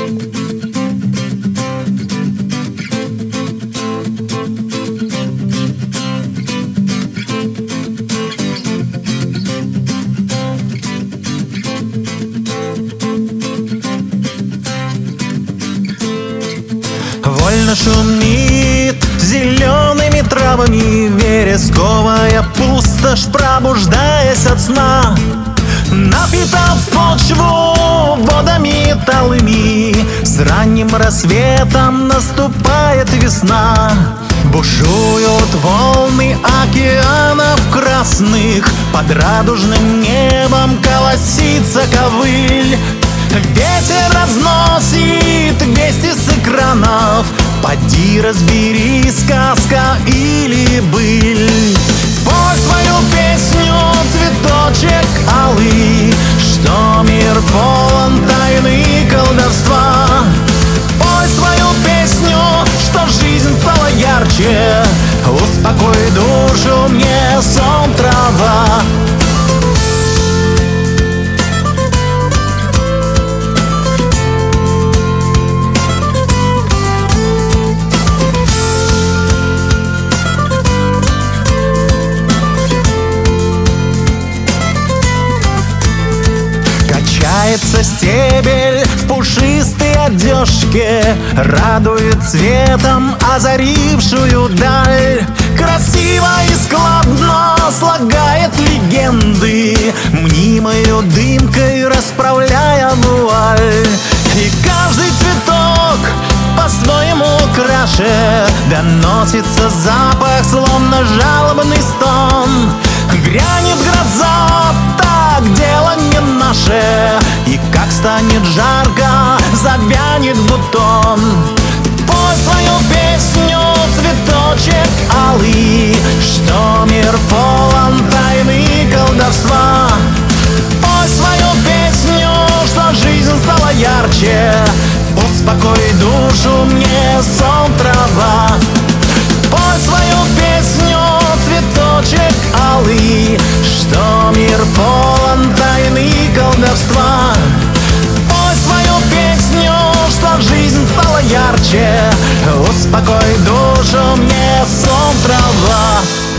Вольно шумит зелеными травами вересковая пустошь, пробуждаясь от сна, напитав почву водами талыми. С ранним рассветом наступает весна. Бушуют волны океанов красных, под радужным небом колосится ковыль. Ветер разносит вести с экранов, поди разбери, сказка или быль. Пой свою песню, цветочек алый, что мир полон тайны и колдовства. Пой свою песню, что жизнь стала ярче, успокой душу мне, сон, трава. Качается стебель в пушистой одежке, радует цветом озарившую даль. Красиво и складно слагает легенды, мнимою дымкой расправляя вуаль. И каждый цветок по-своему краше, доносится запах, словно жалобный стон. Грянет гроза, так дело не наше, и как станет жарко, завянет бутон. Пой свою песню, цветочек алый, что мир полон тайны и колдовства. Пой свою песню, что жизнь стала ярче, успокой душу мне, сон, трава. Пой свою песню, цветочек алый, что мир полон тайны и колдовства. Пой свою песню, что жизнь стала ярче, успокой душу мне, сон, трава.